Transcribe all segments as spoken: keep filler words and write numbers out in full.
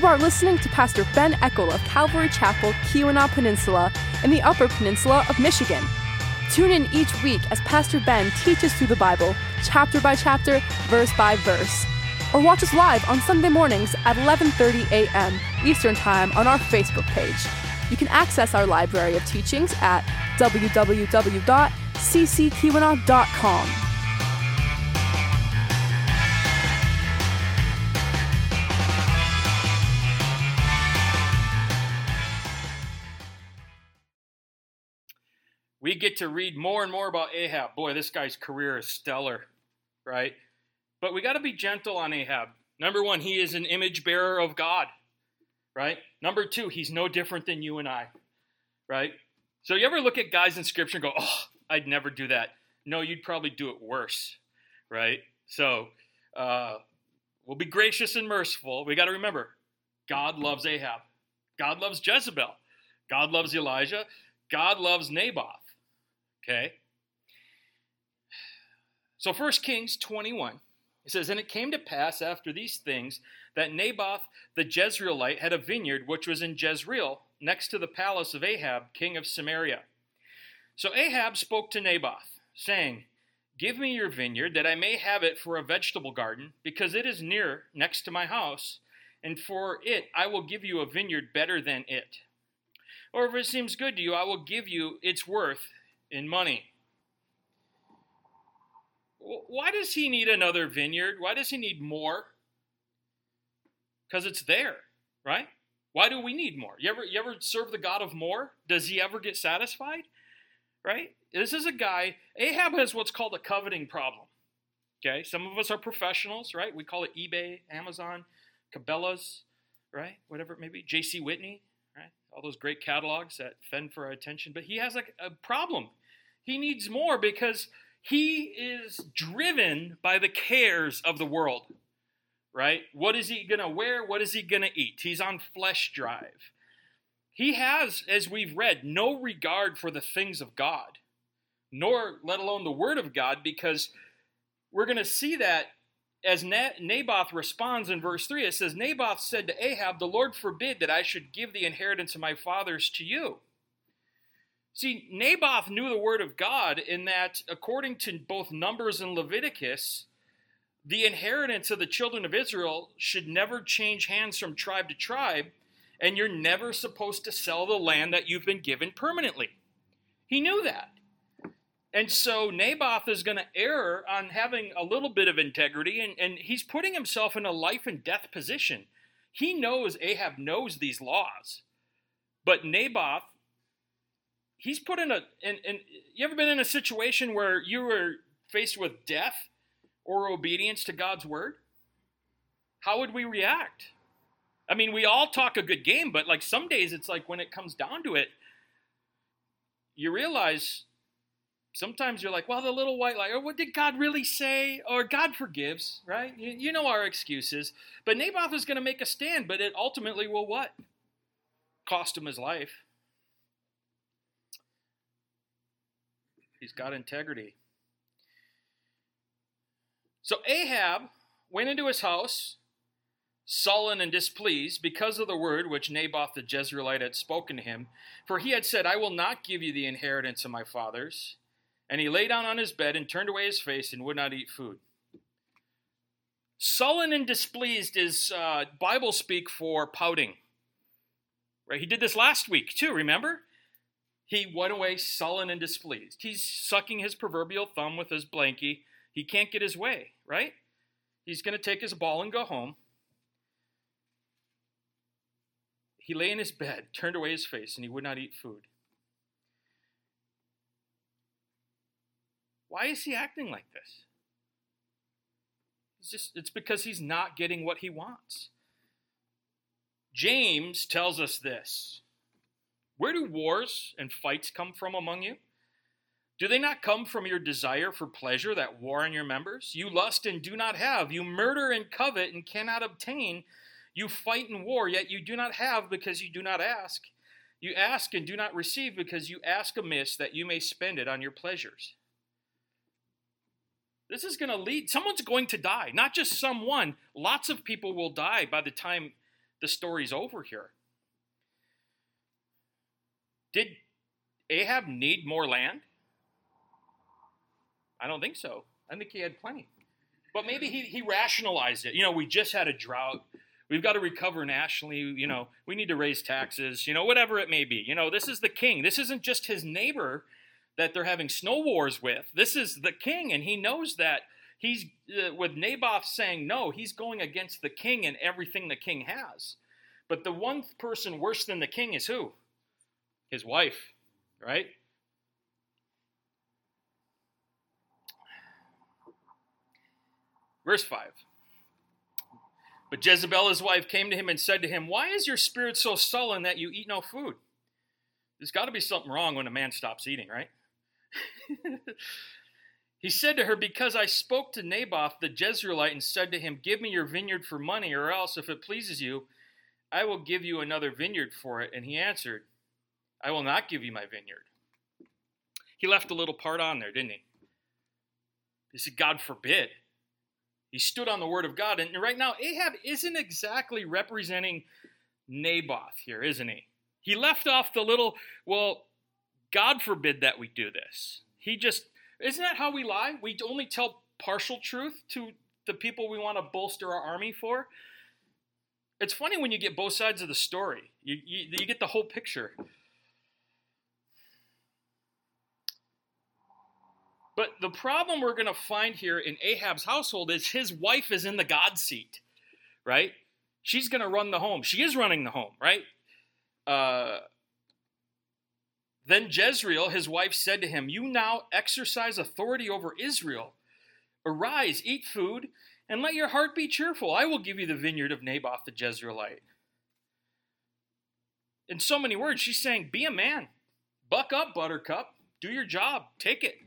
You are listening to Pastor Ben Eckel of Calvary Chapel, Keweenaw Peninsula, in the Upper Peninsula of Michigan. Tune in each week as Pastor Ben teaches through the Bible, chapter by chapter, verse by verse. Or watch us live on Sunday mornings at eleven thirty a.m. Eastern Time on our Facebook page. You can access our library of teachings at w w w dot c c keweenaw dot com. We get to read more and more about Ahab. Boy, this guy's career is stellar, right? But we got to be gentle on Ahab. Number one, he is an image bearer of God, right? Number two, he's no different than you and I, right? So you ever look at guys in Scripture and go, oh, I'd never do that. No, you'd probably do it worse, right? So uh, we'll be gracious and merciful. We got to remember, God loves Ahab. God loves Jezebel. God loves Elijah. God loves Naboth. Okay? So First Kings twenty-one, it says, And it came to pass after these things that Naboth the Jezreelite had a vineyard which was in Jezreel, next to the palace of Ahab, king of Samaria. So Ahab spoke to Naboth, saying, Give me your vineyard, that I may have it for a vegetable garden, because it is near, next to my house, and for it I will give you a vineyard better than it. Or if it seems good to you, I will give you its worth in money. Why does he need another vineyard? Why does he need more? Because it's there, right? Why do we need more? You ever, you ever serve the God of more? Does he ever get satisfied? Right? This is a guy, Ahab has what's called a coveting problem. Okay? Some of us are professionals, right? We call it eBay, Amazon, Cabela's, right? Whatever it may be. J C. Whitney, right? All those great catalogs that fend for our attention. But he has a, a problem. He needs more because he is driven by the cares of the world, right? What is he going to wear? What is he going to eat? He's on flesh drive. He has, as we've read, no regard for the things of God, nor let alone the word of God, because we're going to see that as Naboth responds in verse three. It says, Naboth said to Ahab, The Lord forbid that I should give the inheritance of my fathers to you. See, Naboth knew the word of God in that, according to both Numbers and Leviticus, the inheritance of the children of Israel should never change hands from tribe to tribe, and you're never supposed to sell the land that you've been given permanently. He knew that. And so Naboth is going to err on having a little bit of integrity, and, and he's putting himself in a life and death position. He knows, Ahab knows these laws, but Naboth, he's put in a, and, and you ever been in a situation where you were faced with death or obedience to God's word? How would we react? I mean, we all talk a good game, but like some days it's like when it comes down to it, you realize sometimes you're like, well, the little white lie, or what did God really say? Or God forgives, right? You, you know our excuses. But Naboth is going to make a stand, but it ultimately will what? Cost him his life. He's got integrity. So Ahab went into his house, sullen and displeased, because of the word which Naboth the Jezreelite had spoken to him. For he had said, I will not give you the inheritance of my fathers. And he lay down on his bed and turned away his face and would not eat food. Sullen and displeased is uh, Bible speak for pouting. Right? He did this last week too, remember? He went away sullen and displeased. He's sucking his proverbial thumb with his blankie. He can't get his way, right? He's going to take his ball and go home. He lay in his bed, turned away his face, and he would not eat food. Why is he acting like this? It's just, it's because he's not getting what he wants. James tells us this. Where do wars and fights come from among you? Do they not come from your desire for pleasure that war in your members? You lust and do not have. You murder and covet and cannot obtain. You fight and war, yet you do not have because you do not ask. You ask and do not receive because you ask amiss that you may spend it on your pleasures. This is going to lead, someone's going to die. Not just someone, lots of people will die by the time the story's over here. Did Ahab need more land? I don't think so. I think he had plenty. But maybe he, he rationalized it. You know, we just had a drought. We've got to recover nationally. You know, we need to raise taxes, you know, whatever it may be. You know, this is the king. This isn't just his neighbor that they're having snow wars with. This is the king, and he knows that he's, uh, with Naboth saying no, he's going against the king and everything the king has. But the one person worse than the king is who? His wife, right? Verse five. But Jezebel, his wife, came to him and said to him, "Why is your spirit so sullen that you eat no food?" There's got to be something wrong when a man stops eating, right? He said to her, "Because I spoke to Naboth the Jezreelite and said to him, 'Give me your vineyard for money, or else, if it pleases you, I will give you another vineyard for it.' And he answered, 'I will not give you my vineyard.'" He left a little part on there, didn't he? He said, "God forbid." He stood on the word of God. And right now, Ahab isn't exactly representing Naboth here, isn't he? He left off the little, well, God forbid that we do this. He just, isn't that how we lie? We only tell partial truth to the people we want to bolster our army for. It's funny when you get both sides of the story. You, you, you get the whole picture. But the problem we're going to find here in Ahab's household is his wife is in the God seat, right? She's going to run the home. She is running the home, right? Uh, then Jezreel, his wife, said to him, "You now exercise authority over Israel. Arise, eat food, and let your heart be cheerful. I will give you the vineyard of Naboth the Jezreelite." In so many words, she's saying, be a man. Buck up, buttercup. Do your job. Take it.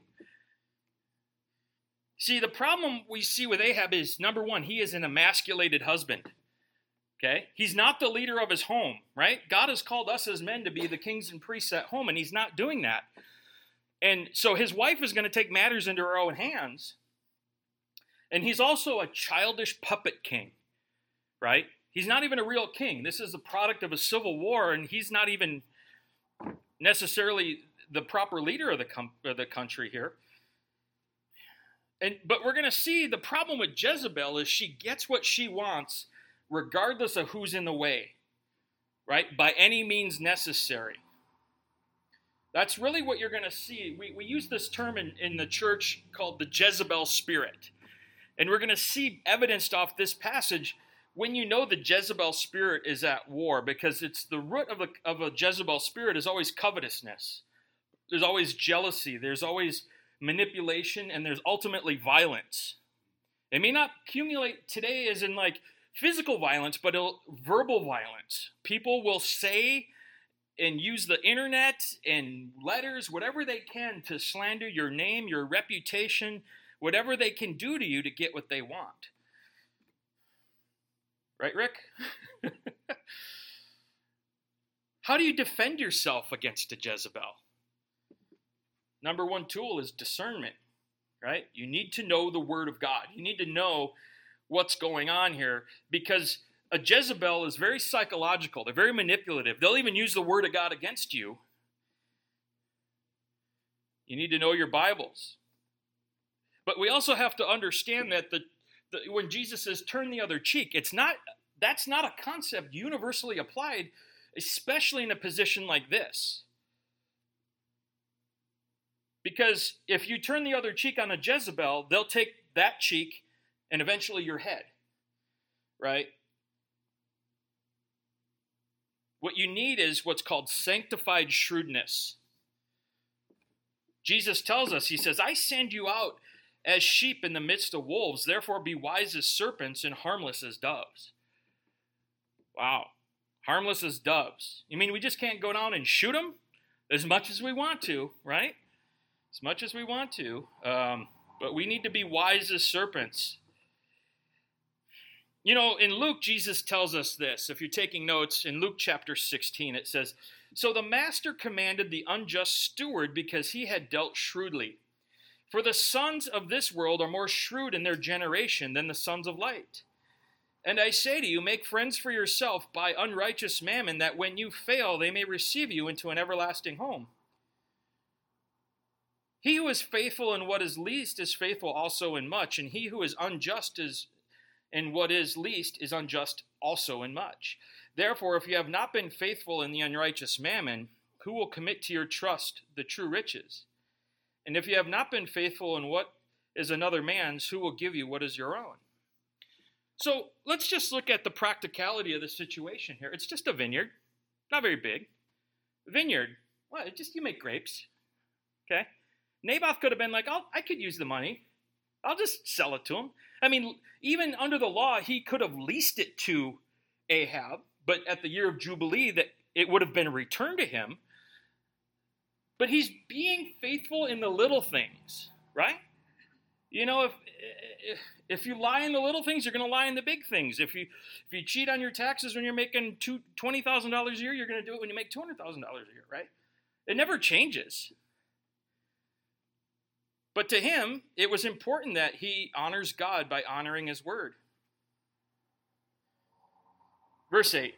See, the problem we see with Ahab is, number one, he is an emasculated husband. Okay? He's not the leader of his home, right? God has called us as men to be the kings and priests at home, and he's not doing that. And so his wife is going to take matters into her own hands. And he's also a childish puppet king, right? He's not even a real king. This is the product of a civil war, and he's not even necessarily the proper leader of the, com- of the country here. And, but we're going to see the problem with Jezebel is she gets what she wants regardless of who's in the way, right? By any means necessary. That's really what you're going to see. We, we use this term in, in the church called the Jezebel spirit. And we're going to see evidenced off this passage when you know the Jezebel spirit is at war, because it's the root of a, of a Jezebel spirit is always covetousness. There's always jealousy. There's always manipulation, and there's ultimately violence. It may not accumulate today as in like physical violence, but it'll, verbal violence. People will say and use the internet and letters, whatever they can, to slander your name, your reputation, whatever they can do to you to get what they want. Right, Rick? How do you defend yourself against a Jezebel? Number one tool is discernment, right? You need to know the Word of God. You need to know what's going on here, because a Jezebel is very psychological. They're very manipulative. They'll even use the Word of God against you. You need to know your Bibles. But we also have to understand that the, the when Jesus says turn the other cheek, it's not that's not a concept universally applied, especially in a position like this. Because if you turn the other cheek on a Jezebel, they'll take that cheek and eventually your head, right? What you need is what's called sanctified shrewdness. Jesus tells us, he says, "I send you out as sheep in the midst of wolves, therefore be wise as serpents and harmless as doves." Wow, harmless as doves. You mean we just can't go down and shoot them as much as we want to, right? As much as we want to, um, but we need to be wise as serpents. You know, in Luke, Jesus tells us this. If you're taking notes, in Luke chapter sixteen, it says, "So the master commanded the unjust steward because he had dealt shrewdly. For the sons of this world are more shrewd in their generation than the sons of light. And I say to you, make friends for yourself by unrighteous mammon, that when you fail, they may receive you into an everlasting home. He who is faithful in what is least is faithful also in much, and he who is unjust is in what is least is unjust also in much. Therefore, if you have not been faithful in the unrighteous mammon, who will commit to your trust the true riches? And if you have not been faithful in what is another man's, who will give you what is your own? So let's just look at the practicality of the situation here. It's just a vineyard, not very big. Vineyard, well, just you make grapes, okay? Naboth could have been like, oh, I could use the money. I'll just sell it to him. I mean, even under the law, he could have leased it to Ahab, but at the year of Jubilee, that it would have been returned to him. But he's being faithful in the little things, right? You know, if if you lie in the little things, you're going to lie in the big things. If you if you cheat on your taxes when you're making two, twenty thousand dollars a year, you're going to do it when you make two hundred thousand dollars a year, right? It never changes. But to him, it was important that he honors God by honoring his word. Verse eight.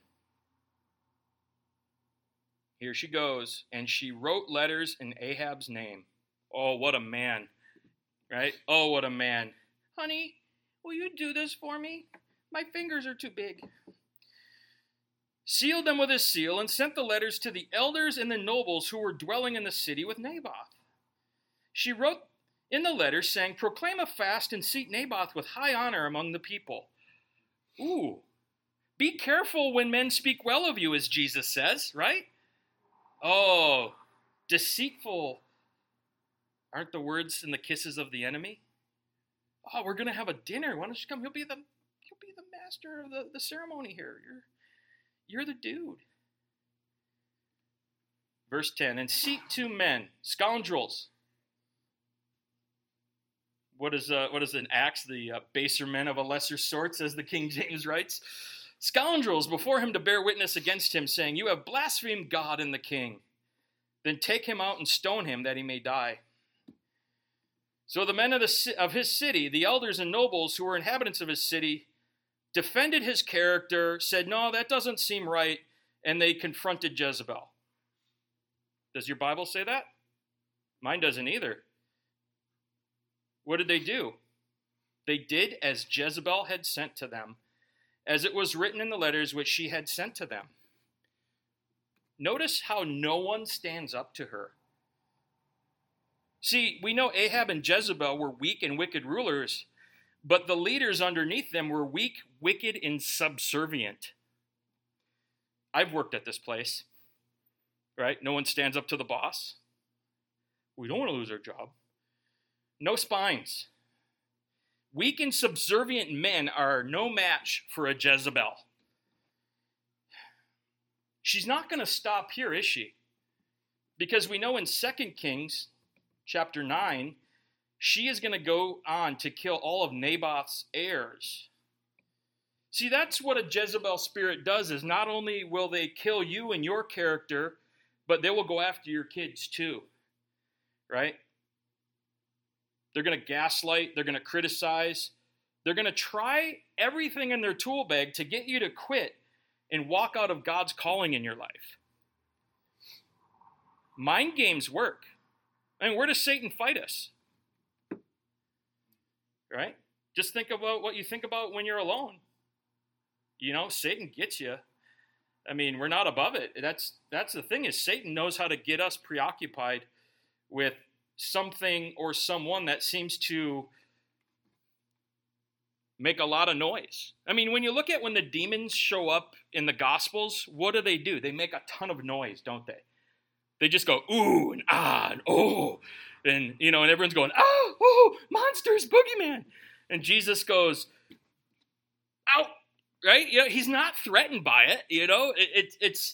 Here she goes, and she wrote letters in Ahab's name. Oh, what a man, right? Oh, what a man. Honey, will you do this for me? My fingers are too big. Sealed them with a seal and sent the letters to the elders and the nobles who were dwelling in the city with Naboth. She wrote in the letter saying, proclaim a fast and seat Naboth with high honor among the people. Ooh, be careful when men speak well of you, as Jesus says, right? Oh, deceitful aren't the words and the kisses of the enemy? Oh, we're going to have a dinner. Why don't you come? He'll be the, he'll be the master of the, the ceremony here. You're, you're the dude. Verse ten, and seat two men, scoundrels. What is uh, what is an axe? The uh, baser men of a lesser sort, as the King James writes. Scoundrels before him to bear witness against him, saying, you have blasphemed God and the king. Then take him out and stone him, that he may die. So the men of, the, of his city, the elders and nobles who were inhabitants of his city, defended his character, said, no, that doesn't seem right, and they confronted Jezebel. Does your Bible say that? Mine doesn't either. What did they do? They did as Jezebel had sent to them, as it was written in the letters which she had sent to them. Notice how no one stands up to her. See, we know Ahab and Jezebel were weak and wicked rulers, but the leaders underneath them were weak, wicked, and subservient. I've worked at this place, right? No one stands up to the boss. We don't want to lose our job. No spines. Weak and subservient men are no match for a Jezebel. She's not going to stop here, is she? Because we know in Second Kings chapter nine, she is going to go on to kill all of Naboth's heirs. See, that's what a Jezebel spirit does, is not only will they kill you and your character, but they will go after your kids too, right? They're going to gaslight. They're going to criticize. They're going to try everything in their tool bag to get you to quit and walk out of God's calling in your life. Mind games work. I mean, where does Satan fight us? Right? Just think about what you think about when you're alone. You know, Satan gets you. I mean, we're not above it. That's that's the thing, is Satan knows how to get us preoccupied with something or someone that seems to make a lot of noise. I mean, when you look at when the demons show up in the Gospels, what do they do? They make a ton of noise, don't they? They just go, ooh, and ah, and oh, and, you know, and everyone's going, oh, oh, monsters, boogeyman. And Jesus goes, out, right? You know, he's not threatened by it, you know? It, it, it's,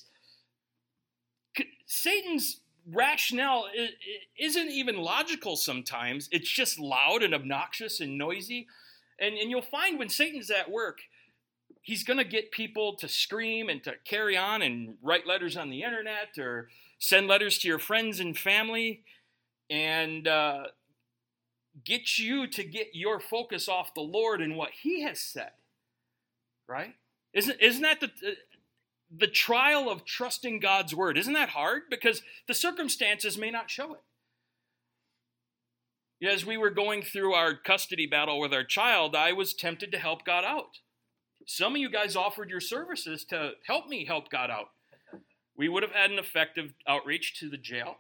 Satan's rationale isn't even logical sometimes. It's just loud and obnoxious and noisy. And, and you'll find when Satan's at work, he's going to get people to scream and to carry on and write letters on the internet or send letters to your friends and family and uh, get you to get your focus off the Lord and what he has said. right? Isn't, isn't that the, the trial of trusting God's word? Isn't that hard? Because the circumstances may not show it. As we were going through our custody battle with our child, I was tempted to help God out. Some of you guys offered your services to help me help God out. We would have had an effective outreach to the jail.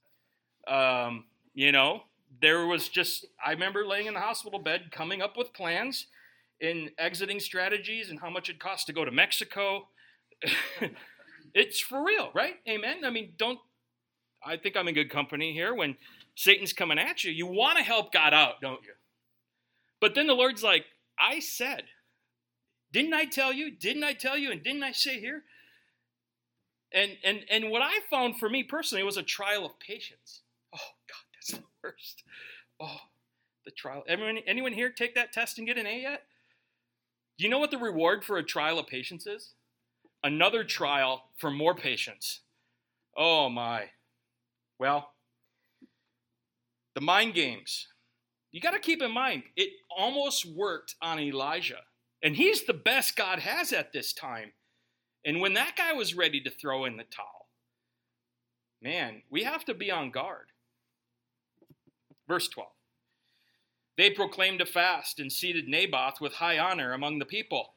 Um, you know, there was just, I remember laying in the hospital bed, coming up with plans and exiting strategies and how much it costs to go to Mexico. It's for real, right? Amen. I mean, don't, I think I'm in good company here. When Satan's coming at you, you want to help God out, don't you? But then the Lord's like, I said, didn't I tell you? Didn't I tell you? And didn't I say here? And and and what I found for me personally was a trial of patience. Oh, God, that's the worst. Oh, the trial. Everyone, anyone here take that test and get an A yet? Do you know what the reward for a trial of patience is? Another trial for more patience. Oh, my. Well, the mind games. You got to keep in mind, it almost worked on Elijah. And he's the best God has at this time. And when that guy was ready to throw in the towel, man, we have to be on guard. Verse twelve. They proclaimed a fast and seated Naboth with high honor among the people.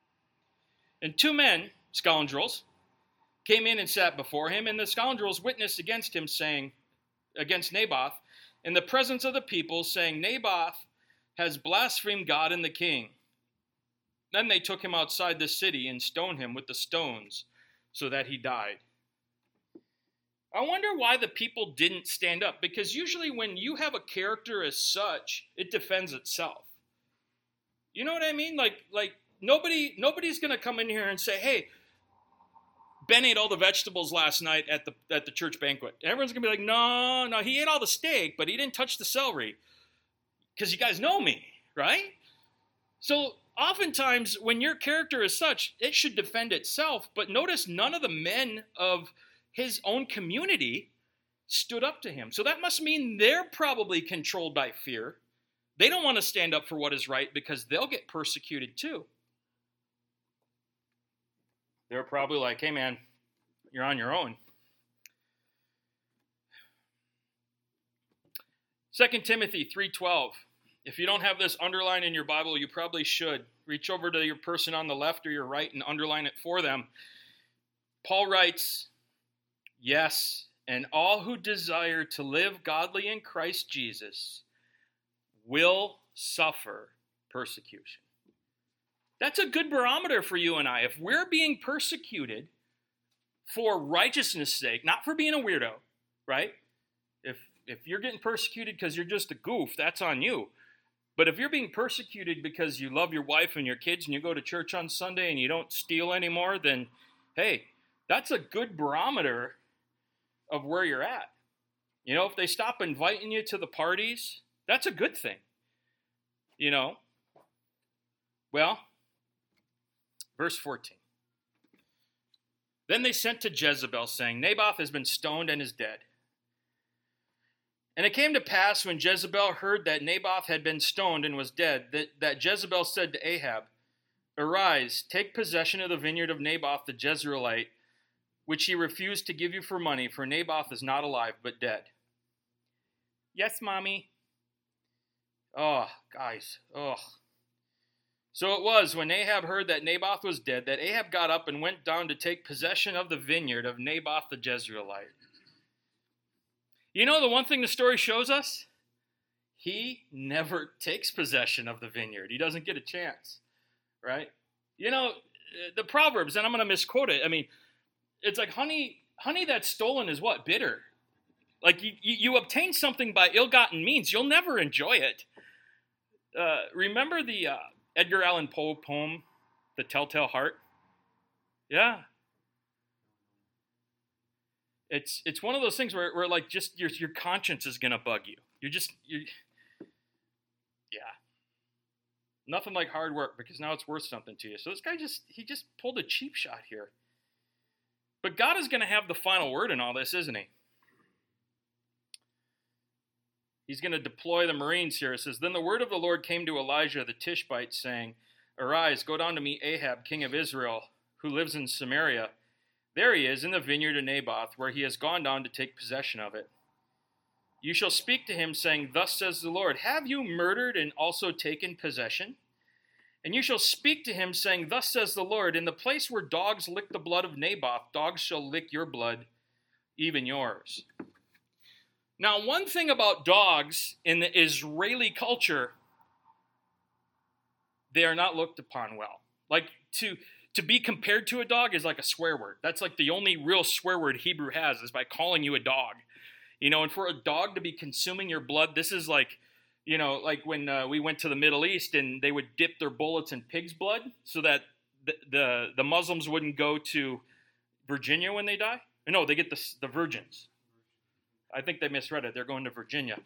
And two men, scoundrels, came in and sat before him, and the scoundrels witnessed against him, saying, against Naboth, in the presence of the people, saying, Naboth has blasphemed God and the king. Then they took him outside the city and stoned him with the stones so that he died. I wonder why the people didn't stand up, because usually when you have a character as such, it defends itself. You know what I mean? Like, like nobody, nobody's going to come in here and say, hey, Ben ate all the vegetables last night at the at the church banquet. And everyone's going to be like, no, no, he ate all the steak, but he didn't touch the celery. Because you guys know me, right? So oftentimes when your character is such, it should defend itself. But notice none of the men of his own community stood up to him. So that must mean they're probably controlled by fear. They don't want to stand up for what is right because they'll get persecuted too. They're probably like, hey man, you're on your own. Second Timothy three twelve. If you don't have this underlined in your Bible, you probably should. Reach over to your person on the left or your right and underline it for them. Paul writes, yes, and all who desire to live godly in Christ Jesus will suffer persecution. That's a good barometer for you and I. If we're being persecuted for righteousness' sake, not for being a weirdo, right? If if you're getting persecuted because you're just a goof, that's on you. But if you're being persecuted because you love your wife and your kids and you go to church on Sunday and you don't steal anymore, then, hey, that's a good barometer of where you're at. You know, if they stop inviting you to the parties, that's a good thing. You know? Well, verse fourteen. Then they sent to Jezebel, saying, Naboth has been stoned and is dead. And it came to pass when Jezebel heard that Naboth had been stoned and was dead, that, that Jezebel said to Ahab, arise, take possession of the vineyard of Naboth the Jezreelite, which he refused to give you for money, for Naboth is not alive, but dead. Yes, Mommy. Oh, guys. Oh. So it was, when Ahab heard that Naboth was dead, that Ahab got up and went down to take possession of the vineyard of Naboth the Jezreelite. You know the one thing the story shows us? He never takes possession of the vineyard. He doesn't get a chance, right? You know, the Proverbs, and I'm going to misquote it. I mean, it's like honey, honey that's stolen is what? Bitter. Like you, you, you obtain something by ill-gotten means, you'll never enjoy it. Uh, remember the uh, Edgar Allan Poe poem, The Telltale Heart? Yeah. It's it's one of those things where, where like just your your conscience is gonna bug you. You're just you, yeah. Nothing like hard work because now it's worth something to you. So this guy just he just pulled a cheap shot here. But God is gonna have the final word in all this, isn't he? He's gonna deploy the Marines here. It says, then the word of the Lord came to Elijah the Tishbite, saying, Arise, go down to meet Ahab, king of Israel, who lives in Samaria. There he is in the vineyard of Naboth, where he has gone down to take possession of it. You shall speak to him, saying, Thus says the Lord, have you murdered and also taken possession? And you shall speak to him, saying, Thus says the Lord, in the place where dogs lick the blood of Naboth, dogs shall lick your blood, even yours. Now, one thing about dogs in the Israeli culture, they are not looked upon well. Like, to, to be compared to a dog is like a swear word. That's like the only real swear word Hebrew has, is by calling you a dog. You know, and for a dog to be consuming your blood, this is like, you know, like when uh, we went to the Middle East and they would dip their bullets in pig's blood so that the the, the Muslims wouldn't go to Virginia when they die. No, they get the, the virgins. I think they misread it. They're going to Virginia.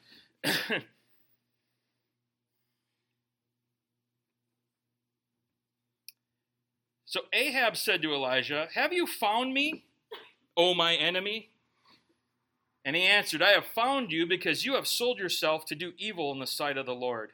So Ahab said to Elijah, have you found me, O my enemy? And he answered, I have found you because you have sold yourself to do evil in the sight of the Lord.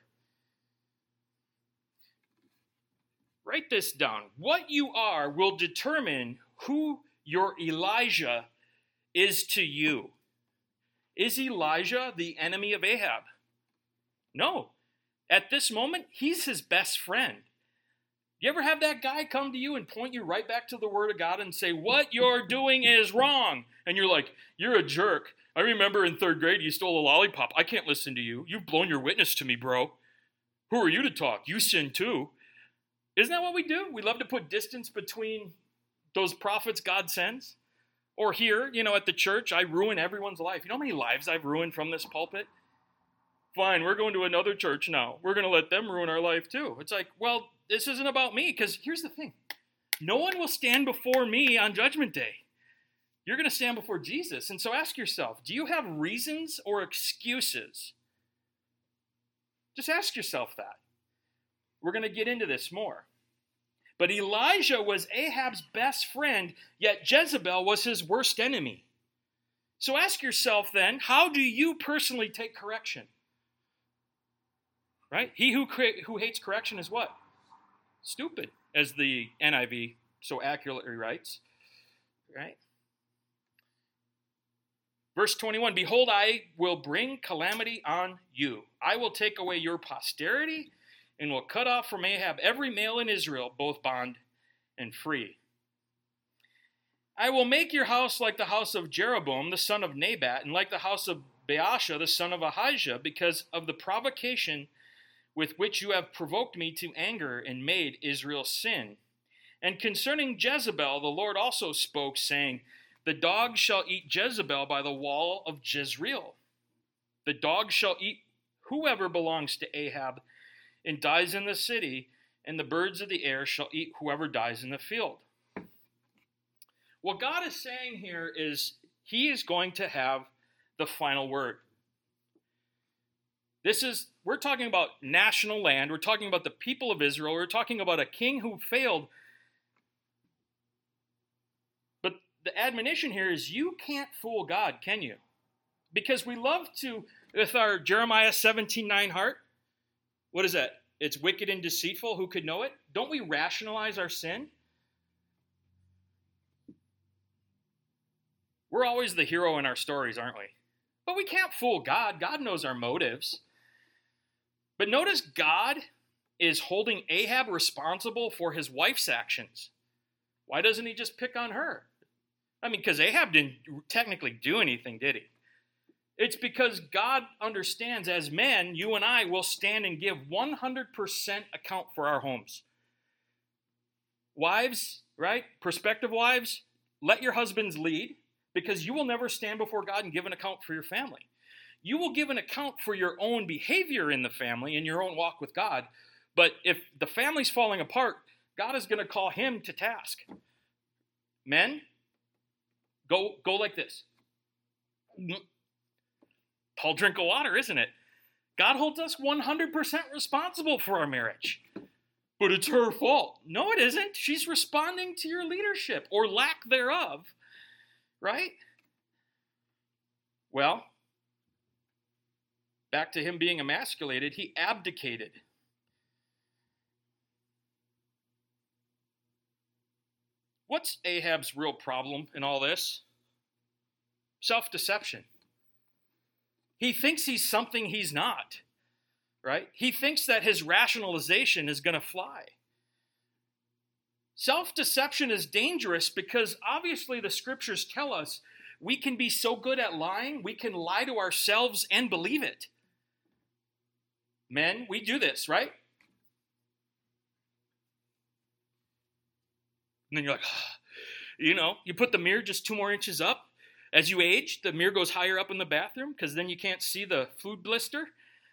Write this down. What you are will determine who your Elijah is to you. Is Elijah the enemy of Ahab? No. At this moment, he's his best friend. You ever have that guy come to you and point you right back to the Word of God and say, what you're doing is wrong? And you're like, you're a jerk. I remember in third grade you stole a lollipop. I can't listen to you. You've blown your witness to me, bro. Who are you to talk? You sin too. Isn't that what we do? We love to put distance between those prophets God sends. Or here, you know, at the church, I ruin everyone's life. You know how many lives I've ruined from this pulpit? Fine, we're going to another church now. We're going to let them ruin our life too. It's like, well, this isn't about me, because here's the thing. No one will stand before me on Judgment Day. You're going to stand before Jesus. And so ask yourself, do you have reasons or excuses? Just ask yourself that. We're going to get into this more. But Elijah was Ahab's best friend, yet Jezebel was his worst enemy. So ask yourself then, how do you personally take correction? Right? He who who hates correction is what? Stupid, as the N I V so accurately writes. Right? Verse twenty-one, behold, I will bring calamity on you. I will take away your posterity and will cut off from Ahab every male in Israel, both bond and free. I will make your house like the house of Jeroboam, the son of Nebat, and like the house of Baasha, the son of Ahijah, because of the provocation with which you have provoked me to anger and made Israel sin. And concerning Jezebel, the Lord also spoke, saying, the dog shall eat Jezebel by the wall of Jezreel. The dog shall eat whoever belongs to Ahab and dies in the city, and the birds of the air shall eat whoever dies in the field. What God is saying here is he is going to have the final word. This is, we're talking about national land. We're talking about the people of Israel. We're talking about a king who failed. But the admonition here is you can't fool God, can you? Because we love to, with our Jeremiah seventeen nine heart, what is that? It's wicked and deceitful. Who could know it? Don't we rationalize our sin? We're always the hero in our stories, aren't we? But we can't fool God. God knows our motives. But notice God is holding Ahab responsible for his wife's actions. Why doesn't he just pick on her? I mean, because Ahab didn't technically do anything, did he? It's because God understands as men, you and I will stand and give one hundred percent account for our homes. Wives, right? Prospective wives, let your husbands lead, because you will never stand before God and give an account for your family. You will give an account for your own behavior in the family and your own walk with God. But if the family's falling apart, God is going to call him to task. Men, go, go like this. Tall drink of water, isn't it? God holds us one hundred percent responsible for our marriage. But it's her fault. No, it isn't. She's responding to your leadership or lack thereof. Right? Well, back to him being emasculated, he abdicated. What's Ahab's real problem in all this? Self-deception. He thinks he's something he's not, right? He thinks that his rationalization is going to fly. Self-deception is dangerous because obviously the scriptures tell us we can be so good at lying, we can lie to ourselves and believe it. Men, we do this, right? And then you're like, oh. You know, you put the mirror just two more inches up. As you age, the mirror goes higher up in the bathroom because then you can't see the food blister.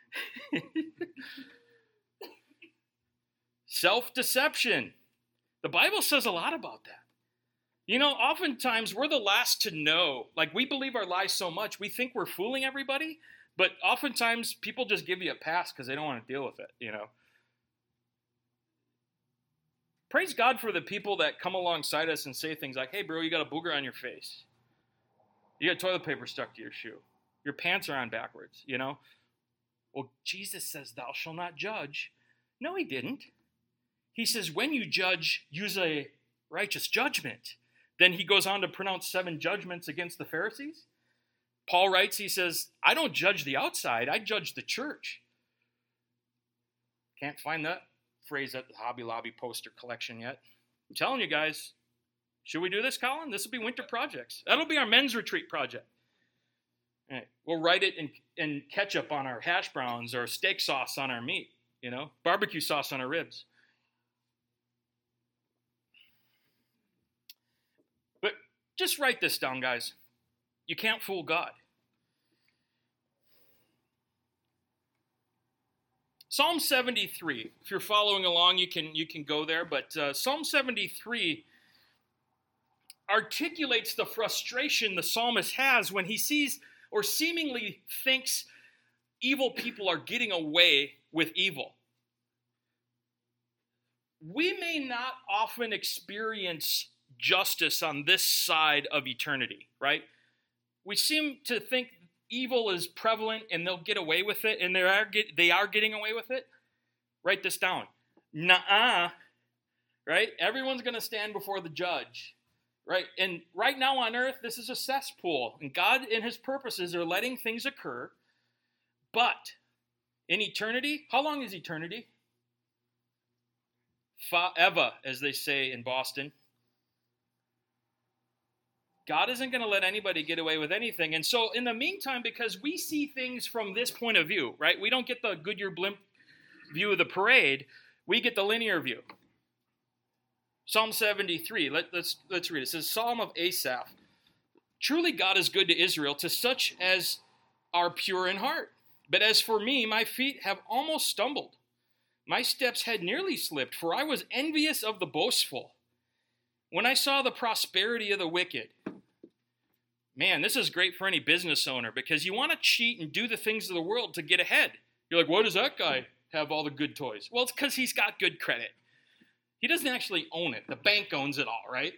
Self-deception. The Bible says a lot about that. You know, oftentimes we're the last to know. Like, we believe our lies so much, we think we're fooling everybody, but oftentimes people just give you a pass because they don't want to deal with it, you know. Praise God for the people that come alongside us and say things like, hey, bro, you got a booger on your face. You got toilet paper stuck to your shoe. Your pants are on backwards, you know. Well, Jesus says, thou shalt not judge. No, he didn't. He says, when you judge, use a righteous judgment. Then he goes on to pronounce seven judgments against the Pharisees. Paul writes, he says, I don't judge the outside, I judge the church. Can't find that phrase at the Hobby Lobby poster collection yet. I'm telling you guys, should we do this, Colin? This will be winter projects. That'll be our men's retreat project. All right. We'll write it in, in ketchup on our hash browns or steak sauce on our meat, you know, barbecue sauce on our ribs. But just write this down, guys. You can't fool God. Psalm seventy-three, if you're following along, you can you can go there, but uh, Psalm seventy-three articulates the frustration the psalmist has when he sees or seemingly thinks evil people are getting away with evil. We may not often experience justice on this side of eternity, right? We seem to think evil is prevalent and they'll get away with it, and they are get, they are getting away with it. Write this down. Nuh-uh, right? Everyone's going to stand before the judge, right? And right now on earth, this is a cesspool, and God in his purposes are letting things occur. But in eternity, how long is eternity? Forever, as they say in Boston. God isn't going to let anybody get away with anything. And so in the meantime, because we see things from this point of view, right? We don't get the Goodyear blimp view of the parade. We get the linear view. Psalm seventy-three, let, let's, let's read it. It says, Psalm of Asaph. Truly God is good to Israel, to such as are pure in heart. But as for me, my feet have almost stumbled. My steps had nearly slipped, for I was envious of the boastful. When I saw the prosperity of the wicked. Man, this is great for any business owner because you want to cheat and do the things of the world to get ahead. You're like, why does that guy have all the good toys? Well, it's because he's got good credit. He doesn't actually own it. The bank owns it all, right?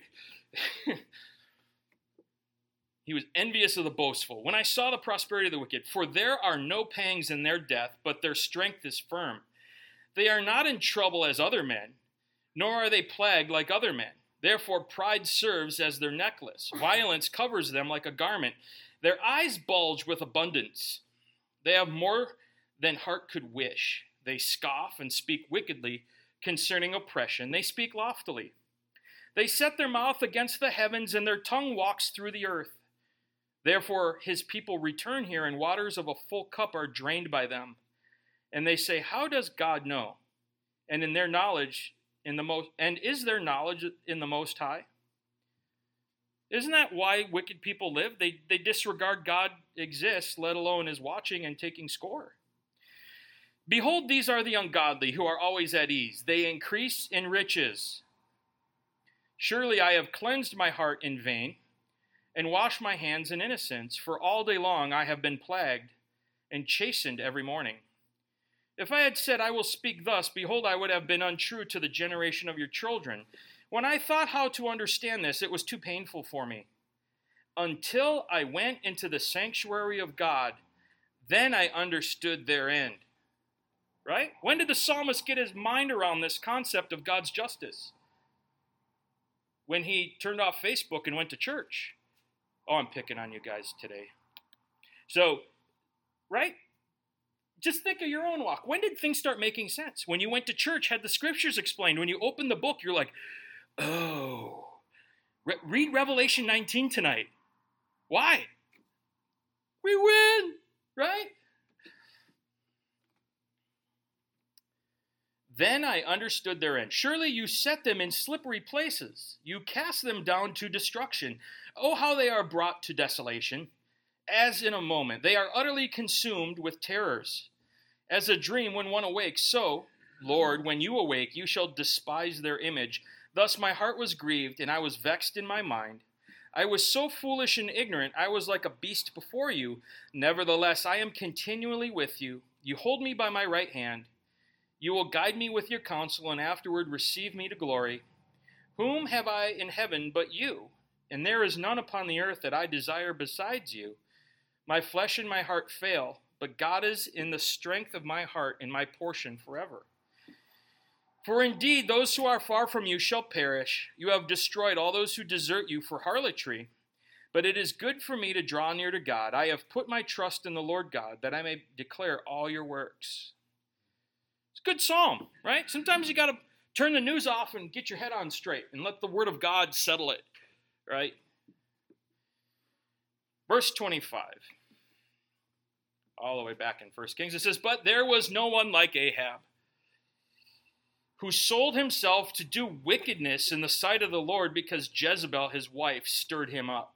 He was envious of the boastful. When I saw the prosperity of the wicked, for there are no pangs in their death, but their strength is firm. They are not in trouble as other men, nor are they plagued like other men. Therefore, pride serves as their necklace. Violence covers them like a garment. Their eyes bulge with abundance. They have more than heart could wish. They scoff and speak wickedly concerning oppression. They speak loftily. They set their mouth against the heavens, and their tongue walks through the earth. Therefore, his people return here, and waters of a full cup are drained by them. And they say, how does God know? And in their knowledge... In the most, and is there knowledge in the Most High? Isn't that why wicked people live? They, they disregard God exists, let alone is watching and taking score. Behold, these are the ungodly who are always at ease. They increase in riches. Surely I have cleansed my heart in vain and washed my hands in innocence, for all day long I have been plagued and chastened every morning. If I had said, I will speak thus, behold, I would have been untrue to the generation of your children. When I thought how to understand this, it was too painful for me. Until I went into the sanctuary of God, then I understood their end. Right? When did the psalmist get his mind around this concept of God's justice? when he turned off Facebook and went to church. Oh, I'm picking on you guys today. So, right? Just think of your own walk. When did things start making sense? When you went to church, had the scriptures explained. When you opened the book, you're like, oh. Re- read Revelation nineteen tonight. Why? We win, right? Then I understood their end. Surely you set them in slippery places. You cast them down to destruction. Oh, how they are brought to desolation. As in a moment, they are utterly consumed with terrors. As a dream when one awakes, so, Lord, when you awake, you shall despise their image. Thus my heart was grieved, and I was vexed in my mind. I was so foolish and ignorant, I was like a beast before you. Nevertheless, I am continually with you. You hold me by my right hand. You will guide me with your counsel, and afterward receive me to glory. Whom have I in heaven but you? And there is none upon the earth that I desire besides you. My flesh and my heart fail, but God is in the strength of my heart and my portion forever. For indeed, those who are far from you shall perish. You have destroyed all those who desert you for harlotry. But it is good for me to draw near to God. I have put my trust in the Lord God, that I may declare all your works. It's a good psalm, right? Sometimes you got to turn the news off and get your head on straight and let the word of God settle it, right? Verse twenty-five, all the way back in First Kings, it says, but there was no one like Ahab, who sold himself to do wickedness in the sight of the Lord because Jezebel, his wife, stirred him up.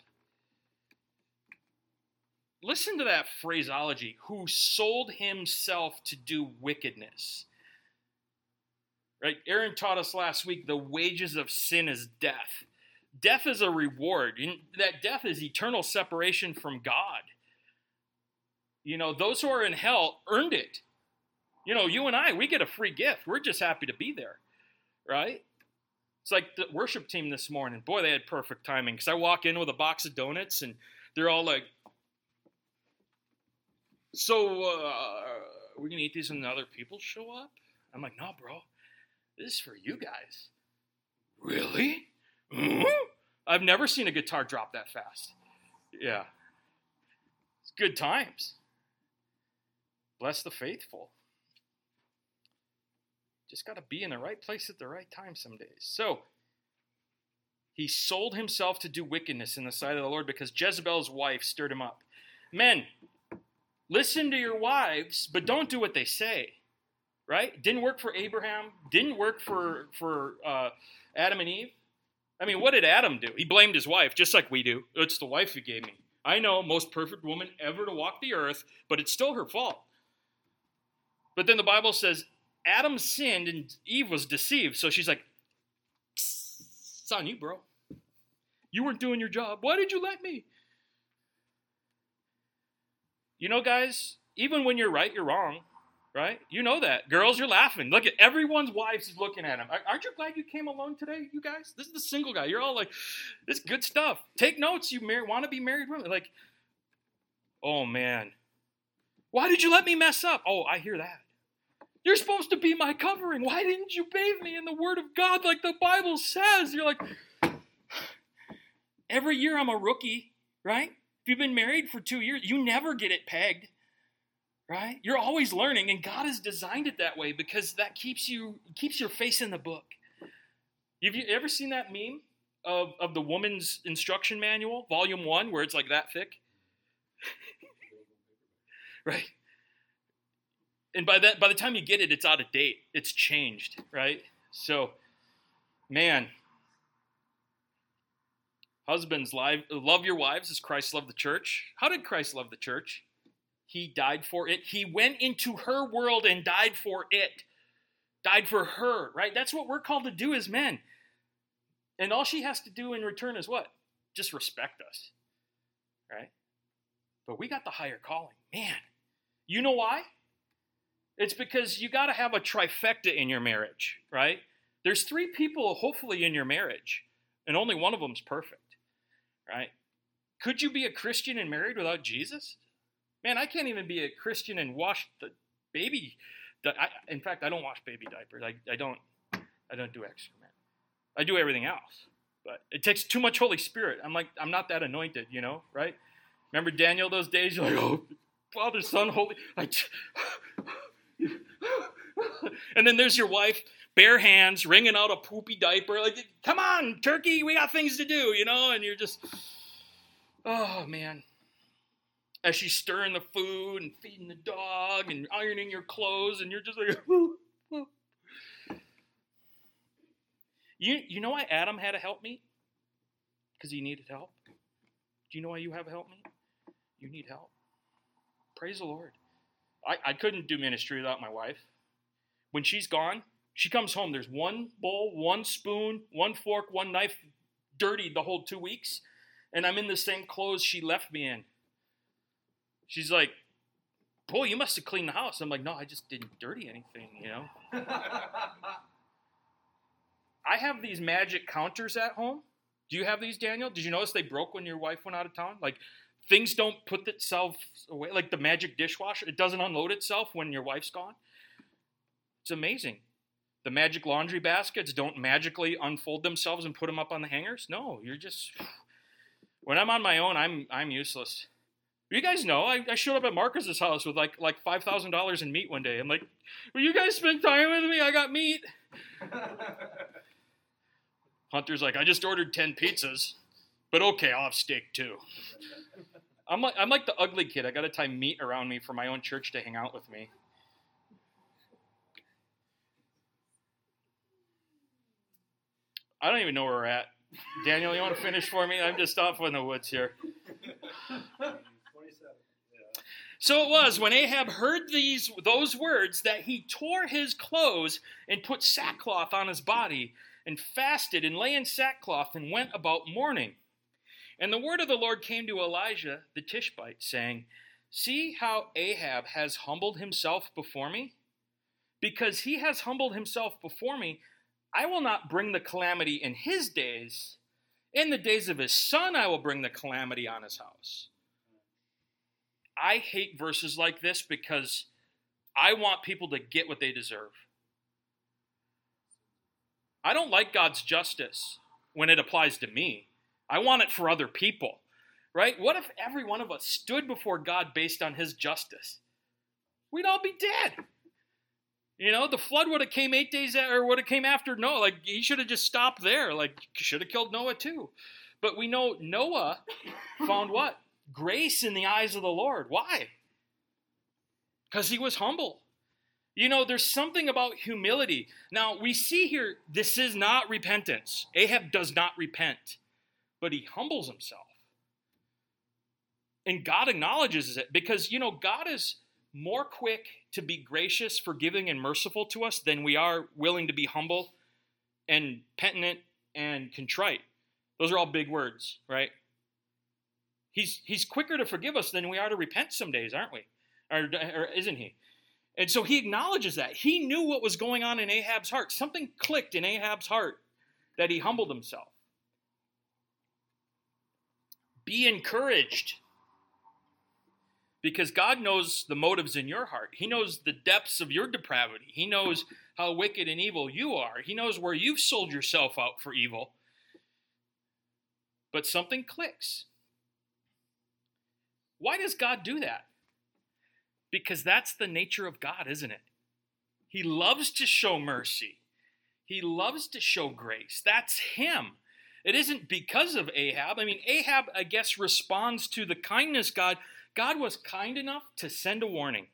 Listen to that phraseology, who sold himself to do wickedness. Right? Aaron taught us last week, the wages of sin is death. Death is a reward. And that death is eternal separation from God. You know, those who are in hell earned it. You know, you and I, we get a free gift. We're just happy to be there, right? It's like the worship team this morning. Boy, they had perfect timing because I walk in with a box of donuts and they're all like, so uh, we're going to eat these when the other people show up? I'm like, no, bro, this is for you guys. Really? Mm-hmm. I've never seen a guitar drop that fast. Yeah. It's good times. Bless the faithful. Just got to be in the right place at the right time some days. So, he sold himself to do wickedness in the sight of the Lord because Jezebel's wife stirred him up. Men, listen to your wives, but don't do what they say. Right? Didn't work for Abraham. Didn't work for, for uh, Adam and Eve. I mean, what did Adam do? He blamed his wife, just like we do. It's the wife you gave me. I know, most perfect woman ever to walk the earth, but it's still her fault. But then the Bible says, Adam sinned and Eve was deceived. So she's like, it's on you, bro. You weren't doing your job. Why did you let me? You know, guys, even when you're right, you're wrong. Right? You know that. Girls, you're laughing. Look at everyone's wives is looking at him. Aren't you glad you came alone today, you guys? This is the single guy. You're all like, this is good stuff. Take notes, you mar- want to be married women. Like, oh, man. Why did you let me mess up? Oh, I hear that. You're supposed to be my covering. Why didn't you bathe me in the Word of God like the Bible says? You're like, every year I'm a rookie, right? If you've been married for two years, you never get it pegged. Right? You're always learning, and God has designed it that way because that keeps you keeps your face in the book. Have you ever seen that meme of, of the woman's instruction manual, volume one, where it's like that thick? Right? And by that by the time you get it, it's out of date. It's changed, right? So, man, husbands, love your wives as Christ loved the church. How did Christ love the church? He died for it. He went into her world and died for it. Died for her, right? That's what we're called to do as men. And all she has to do in return is what? Just respect us, right? But we got the higher calling. Man, you know why? It's because you got to have a trifecta in your marriage, right? There's three people, hopefully, in your marriage, and only one of them's perfect, right? Could you be a Christian and married without Jesus? Man, I can't even be a Christian and wash the baby. I, in fact, I don't wash baby diapers. I, I don't. I don't do excrement. I do everything else, But it takes too much Holy Spirit. I'm like, I'm not that anointed, you know, right? Remember Daniel those days? You're like, oh, Father, Son, Holy. I and then there's your wife, bare hands, wringing out a poopy diaper. Like, come on, turkey, we got things to do, you know? And you're just, oh, man. As she's stirring the food and feeding the dog and ironing your clothes, and you're just like, you, you know why Adam had a helpmeet? Because he needed help. Do you know why you have a helpmeet? You need help. Praise the Lord. I, I couldn't do ministry without my wife. When she's gone, she comes home. There's one bowl, one spoon, one fork, one knife, dirty the whole two weeks. And I'm in the same clothes she left me in. She's like, boy, you must have cleaned the house. I'm like, no, I just didn't dirty anything, you know. I have these magic counters at home. Do you have these, Daniel? Did you notice they broke when your wife went out of town? Like, things don't put itself away. Like the magic dishwasher, it doesn't unload itself when your wife's gone. It's amazing. The magic laundry baskets don't magically unfold themselves and put them up on the hangers. No, you're just... When I'm on my own, I'm I'm useless. You guys know, I, I showed up at Marcus's house with like like five thousand dollars in meat one day. I'm like, will you guys spend time with me? I got meat. Hunter's like, I just ordered ten pizzas, but okay, I'll have steak too. I'm like, I'm like the ugly kid. I got to tie meat around me for my own church to hang out with me. I don't even know where we're at. Daniel, you want to finish for me? I'm just off in the woods here. So it was when Ahab heard these those words that he tore his clothes and put sackcloth on his body and fasted and lay in sackcloth and went about mourning. And the word of the Lord came to Elijah the Tishbite, saying, see how Ahab has humbled himself before me? Because he has humbled himself before me, I will not bring the calamity in his days. In the days of his son, I will bring the calamity on his house. I hate verses like this because I want people to get what they deserve. I don't like God's justice when it applies to me. I want it for other people, right? What if every one of us stood before God based on his justice? We'd all be dead. You know, the flood would have came eight days or would have came after Noah. Like, he should have just stopped there. Like, should have killed Noah too. But we know Noah found what? Grace in the eyes of the Lord. Why? Because he was humble. You know, there's something about humility. Now, we see here, this is not repentance. Ahab does not repent, but he humbles himself. And God acknowledges it because, you know, God is more quick to be gracious, forgiving, and merciful to us than we are willing to be humble and penitent and contrite. Those are all big words, right? He's he's quicker to forgive us than we are to repent some days, aren't we? Or, or isn't he? And so he acknowledges that. He knew what was going on in Ahab's heart. Something clicked in Ahab's heart that he humbled himself. Be encouraged. Because God knows the motives in your heart. He knows the depths of your depravity. He knows how wicked and evil you are. He knows where you've sold yourself out for evil. But something clicks. Why does God do that? Because that's the nature of God, isn't it? He loves to show mercy. He loves to show grace. That's him. It isn't because of Ahab. I mean, Ahab, I guess, responds to the kindness God. God was kind enough to send a warning.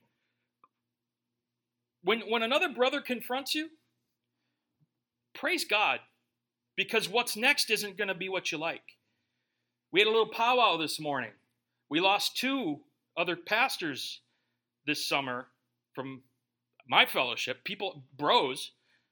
When, when another brother confronts you, praise God, because what's next isn't going to be what you like. We had a little powwow this morning. We lost two other pastors this summer from my fellowship, people, bros.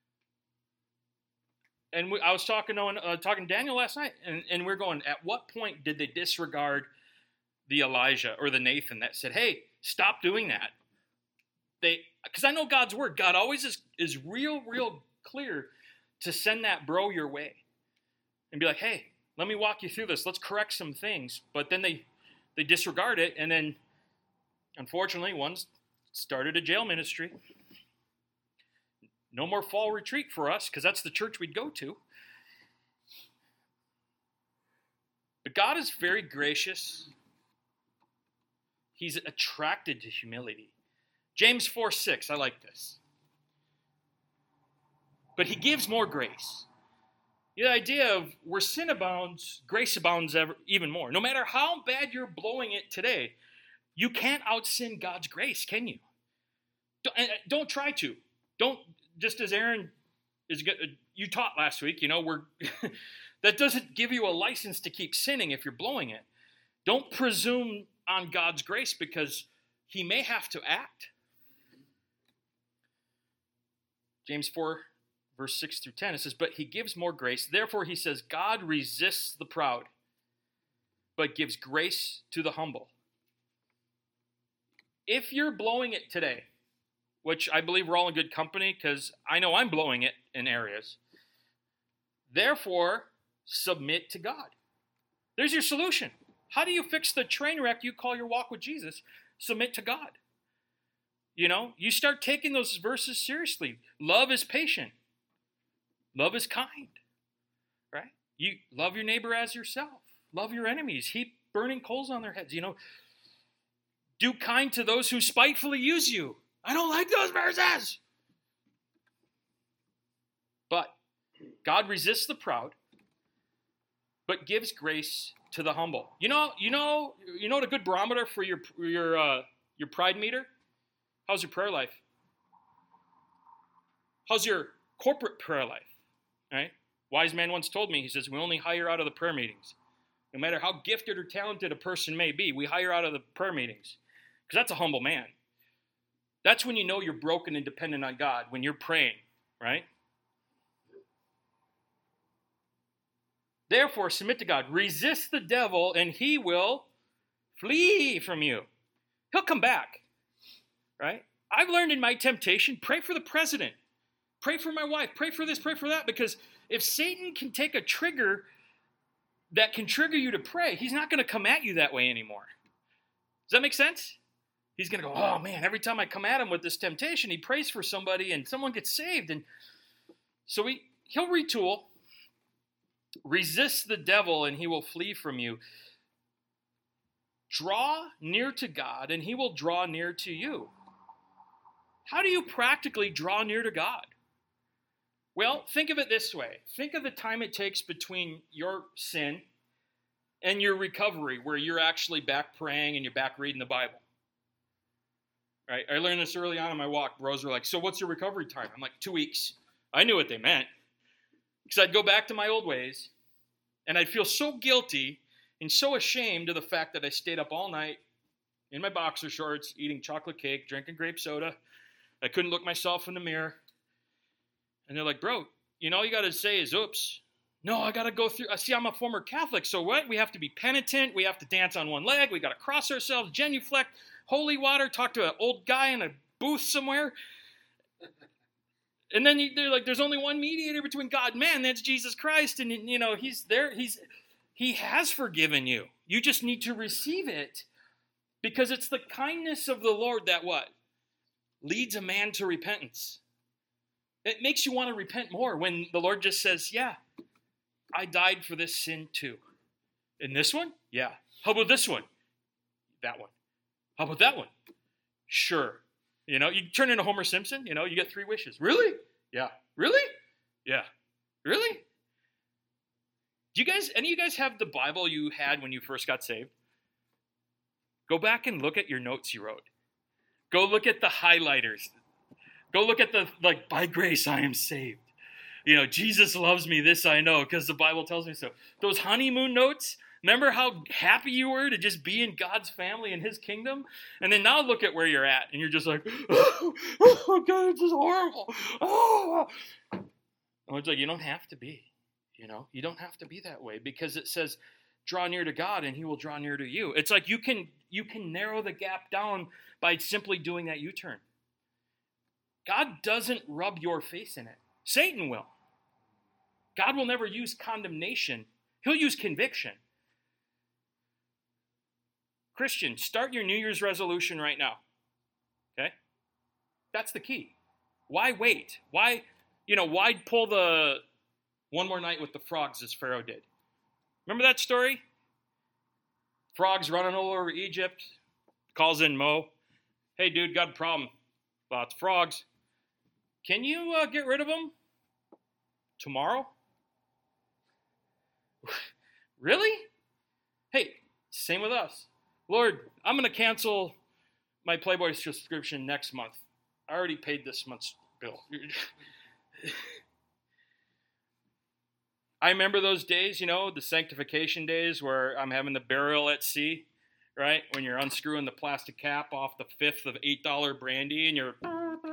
And we, I was talking to uh, talking to Daniel last night, and, and we're going, at what point did they disregard the Elijah or the Nathan that said, hey, stop doing that? They, because I know God's word. God always is, is real, real clear to send that bro your way and be like, hey, let me walk you through this. Let's correct some things. But then they, they disregard it, and then, unfortunately, one started a jail ministry. No more fall retreat for us, because that's the church we'd go to. But God is very gracious. He's attracted to humility. James four six, I like this. But he gives more grace. The idea of where sin abounds, grace abounds ever, even more. No matter how bad you're blowing it today, you can't out-sin God's grace, can you? Don't, don't try to. Don't, just as Aaron is good, you taught last week, you know, we're that doesn't give you a license to keep sinning if you're blowing it. Don't presume on God's grace because he may have to act. James four, verse six through ten, it says, but he gives more grace. Therefore, he says, God resists the proud, but gives grace to the humble. If you're blowing it today, which I believe we're all in good company because I know I'm blowing it in areas, therefore, submit to God. There's your solution. How do you fix the train wreck you call your walk with Jesus? Submit to God. You know, you start taking those verses seriously. Love is patient. Love is kind. Right? You love your neighbor as yourself. Love your enemies. Heap burning coals on their heads. You know, do kind to those who spitefully use you. I don't like those verses. But God resists the proud, but gives grace to the humble. You know, you know, you know what a good barometer for your your uh, your pride meter? How's your prayer life? How's your corporate prayer life? Right? Wise man once told me, he says, we only hire out of the prayer meetings. No matter how gifted or talented a person may be, we hire out of the prayer meetings. Because that's a humble man. That's when you know you're broken and dependent on God, when you're praying, right? Therefore, submit to God. Resist the devil, and he will flee from you. He'll come back, right? I've learned in my temptation, pray for the president. Pray for my wife. Pray for this, pray for that. Because if Satan can take a trigger that can trigger you to pray, he's not going to come at you that way anymore. Does that make sense? He's going to go, oh man, every time I come at him with this temptation, he prays for somebody and someone gets saved. And so he, he'll retool. Resist the devil and he will flee from you. Draw near to God and he will draw near to you. How do you practically draw near to God? Well, think of it this way. Think of the time it takes between your sin and your recovery, where you're actually back praying and you're back reading the Bible. Right? I learned this early on in my walk. Bros were like, so what's your recovery time? I'm like, two weeks. I knew what they meant. Because I'd go back to my old ways, and I'd feel so guilty and so ashamed of the fact that I stayed up all night in my boxer shorts, eating chocolate cake, drinking grape soda. I couldn't look myself in the mirror. And they're like, bro, you know, all you got to say is, oops. No, I got to go through. See, I'm a former Catholic, so what? We have to be penitent. We have to dance on one leg. We got to cross ourselves, genuflect, holy water, talk to an old guy in a booth somewhere. And then they're like, there's only one mediator between God and man. That's Jesus Christ. And, you know, he's there. He's He has forgiven you. You just need to receive it, because it's the kindness of the Lord that what? Leads a man to repentance. It makes you want to repent more when the Lord just says, yeah, I died for this sin too. And this one? Yeah. How about this one? That one. How about that one? Sure. You know, you turn into Homer Simpson, you know, you get three wishes. Really? Yeah. Really? Yeah. Really? Do you guys, any of you guys have the Bible you had when you first got saved? Go back and look at your notes you wrote. Go look at the highlighters. Go look at the, like, by grace I am saved. You know, Jesus loves me, this I know, because the Bible tells me so. Those honeymoon notes, remember how happy you were to just be in God's family and his kingdom? And then now look at where you're at, and you're just like, oh, oh God, it's just horrible. Oh. And it's like, you don't have to be, you know? You don't have to be that way, because it says, draw near to God, and he will draw near to you. It's like you can you can narrow the gap down by simply doing that U-turn. God doesn't rub your face in it. Satan will. God will never use condemnation. He'll use conviction. Christian, start your New Year's resolution right now. Okay? That's the key. Why wait? Why, you know, why pull the one more night with the frogs as Pharaoh did? Remember that story? Frogs running all over Egypt. Calls in Mo. Hey, dude, got a problem. Lots of frogs. Can you uh, get rid of them tomorrow? Really? Hey, same with us. Lord, I'm going to cancel my Playboy subscription next month. I already paid this month's bill. I remember those days, you know, the sanctification days where I'm having the burial at sea, right? When you're unscrewing the plastic cap off the fifth of eight dollar brandy and you're...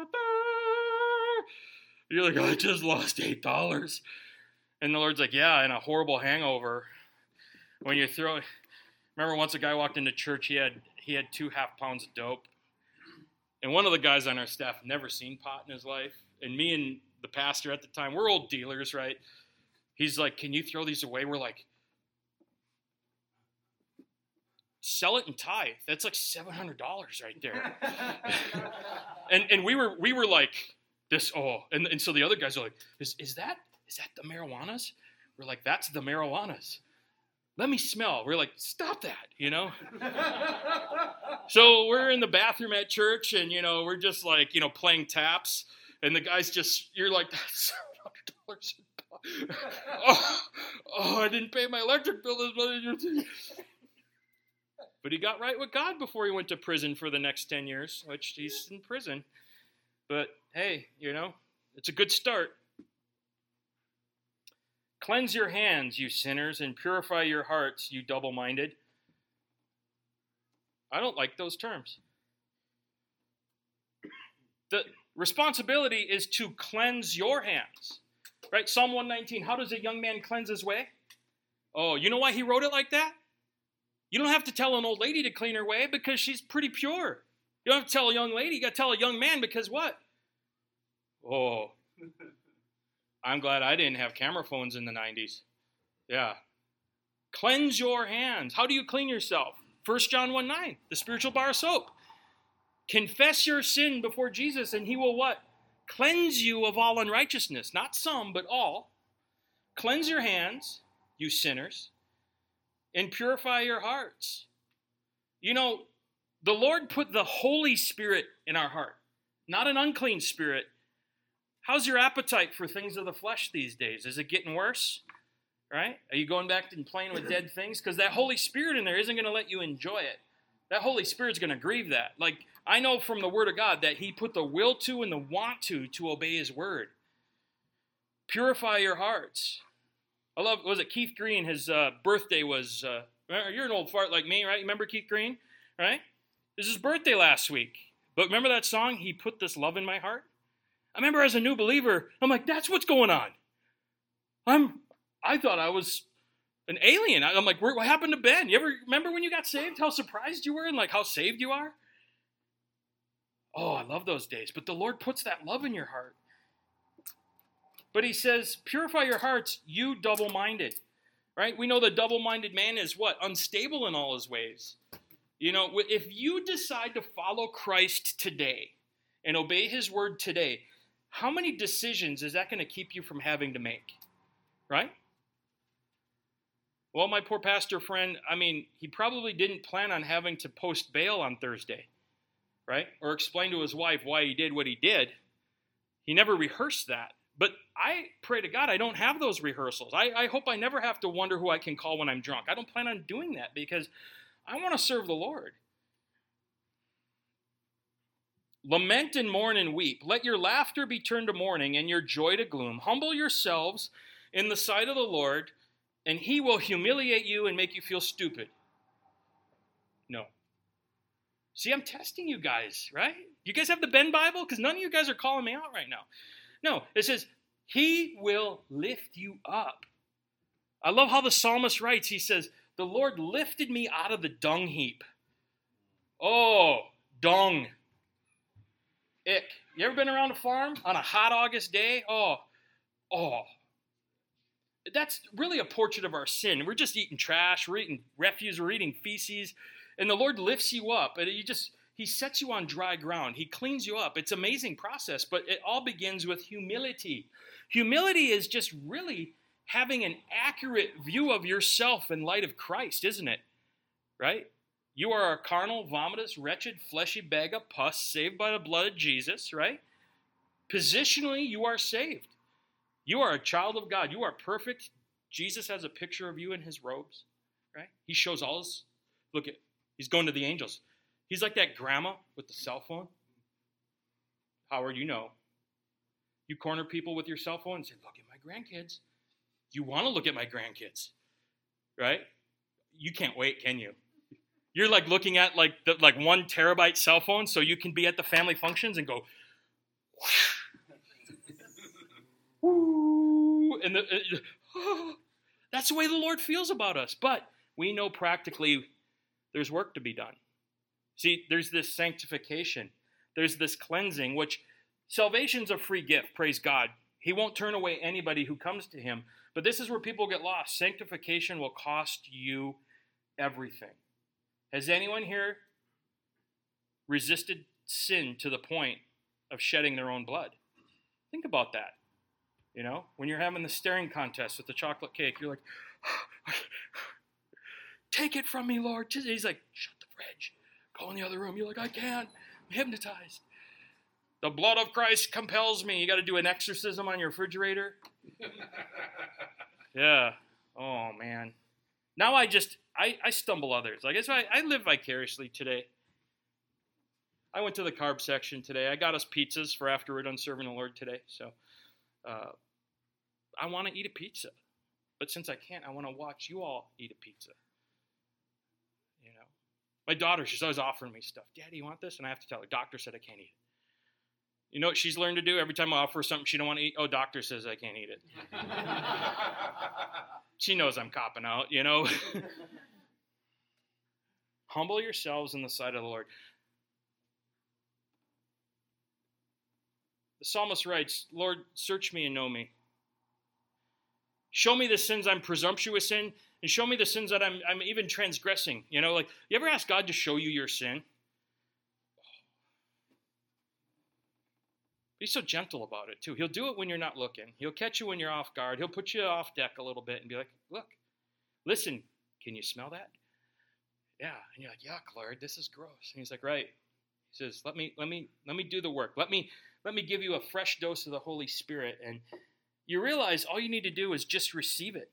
You're like, oh, I just lost eight dollars. And the Lord's like, yeah, and a horrible hangover. When you throw... Remember once a guy walked into church, he had he had two half pounds of dope. And one of the guys on our staff never seen pot in his life. And me and the pastor at the time, we're old dealers, right? He's like, can you throw these away? We're like, sell it and tithe. That's like seven hundred dollars right there. and and we were we were like, this, oh. And, and so the other guys are like, is, is that is that the marijuanas? We're like, that's the marijuanas. Let me smell. We're like, stop that, you know? So we're in the bathroom at church, and, you know, we're just like, you know, playing taps. And the guy's just, you're like, that's seven hundred dollars. oh, oh, I didn't pay my electric bill as much as you're thinking. But he got right with God before he went to prison for the next ten years, which he's in prison. But, hey, you know, it's a good start. Cleanse your hands, you sinners, and purify your hearts, you double-minded. I don't like those terms. The responsibility is to cleanse your hands. Right? Psalm one nineteen, how does a young man cleanse his way? Oh, you know why he wrote it like that? You don't have to tell an old lady to clean her way because she's pretty pure. You don't have to tell a young lady, you got to tell a young man because what? Oh, I'm glad I didn't have camera phones in the nineties. Yeah. Cleanse your hands. How do you clean yourself? First John one nine, the spiritual bar of soap. Confess your sin before Jesus, and he will what? Cleanse you of all unrighteousness. Not some, but all. Cleanse your hands, you sinners, and purify your hearts. You know, the Lord put the Holy Spirit in our heart, not an unclean spirit. How's your appetite for things of the flesh these days? Is it getting worse? Right? Are you going back and playing with dead things? Because that Holy Spirit in there isn't going to let you enjoy it. That Holy Spirit's going to grieve that. Like, I know from the Word of God that he put the will to and the want to to obey his word. Purify your hearts. I love, was it Keith Green? His uh, birthday was, uh, you're an old fart like me, right? You remember Keith Green? Right? It was his birthday last week. But remember that song, He Put This Love in My Heart? I remember as a new believer, I'm like, that's what's going on. I'm, I thought I was an alien. I'm like, what happened to Ben? You ever remember when you got saved, how surprised you were and like how saved you are? Oh, I love those days. But the Lord puts that love in your heart. But he says, purify your hearts, you double-minded. Right? We know the double-minded man is what? Unstable in all his ways. You know, if you decide to follow Christ today and obey his word today, how many decisions is that going to keep you from having to make? Right? Well, my poor pastor friend, I mean, he probably didn't plan on having to post bail on Thursday, right? Or explain to his wife why he did what he did. He never rehearsed that. But I pray to God I don't have those rehearsals. I, I hope I never have to wonder who I can call when I'm drunk. I don't plan on doing that because I want to serve the Lord. Lament and mourn and weep. Let your laughter be turned to mourning and your joy to gloom. Humble yourselves in the sight of the Lord, and he will humiliate you and make you feel stupid. No. See, I'm testing you guys, right? You guys have the Ben Bible? Because none of you guys are calling me out right now. No, it says, he will lift you up. I love how the psalmist writes. He says, the Lord lifted me out of the dung heap. Oh, dung. Ick. You ever been around a farm on a hot August day? Oh, oh. That's really a portrait of our sin. We're just eating trash. We're eating refuse. We're eating feces. And the Lord lifts you up. And you just, he sets you on dry ground. He cleans you up. It's an amazing process, but it all begins with humility. Humility is just really having an accurate view of yourself in light of Christ, isn't it? right? You are a carnal, vomitous, wretched, fleshy bag of pus saved by the blood of Jesus, right? Positionally, you are saved. You are a child of God. You are perfect. Jesus has a picture of you in his robes, right? He shows all his, look at, he's going to the angels. He's like that grandma with the cell phone. Howard, you know. You corner people with your cell phone and say, look at my grandkids. You want to look at my grandkids, right? You can't wait, can you? You're like looking at like the, like one terabyte cell phone so you can be at the family functions and go, whoo, and the, uh, oh, that's the way the Lord feels about us. But we know practically there's work to be done. See, there's this sanctification. There's this cleansing, which salvation's a free gift, praise God. He won't turn away anybody who comes to him. But this is where people get lost. Sanctification will cost you everything. Has anyone here resisted sin to the point of shedding their own blood? Think about that. You know, when you're having the staring contest with the chocolate cake, you're like, take it from me, Lord. He's like, shut the fridge. Go in the other room. You're like, I can't. I'm hypnotized. The blood of Christ compels me. You got to do an exorcism on your refrigerator. Yeah. Oh, man. Now I just, I, I stumble others. Like, I, I live vicariously today. I went to the carb section today. I got us pizzas for after we're done serving the Lord today. So uh, I want to eat a pizza. But since I can't, I want to watch you all eat a pizza. You know, my daughter, she's always offering me stuff. Daddy, you want this? And I have to tell her, doctor said I can't eat it. You know what she's learned to do? Every time I offer her something she don't want to eat, oh, doctor says I can't eat it. She knows I'm copping out, you know. Humble yourselves in the sight of the Lord. The psalmist writes, Lord, search me and know me. Show me the sins I'm presumptuous in, and show me the sins that I'm, I'm even transgressing. You know, like, you ever ask God to show you your sin? He's so gentle about it, too. He'll do it when you're not looking. He'll catch you when you're off guard. He'll put you off deck a little bit and be like, look, listen, can you smell that? Yeah. And you're like, yuck, Lord, this is gross. And he's like, right. He says, let me, let me, let me do the work. Let me, let me give you a fresh dose of the Holy Spirit. And you realize all you need to do is just receive it.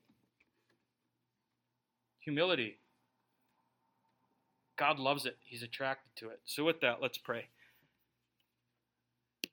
Humility. God loves it. He's attracted to it. So with that, let's pray.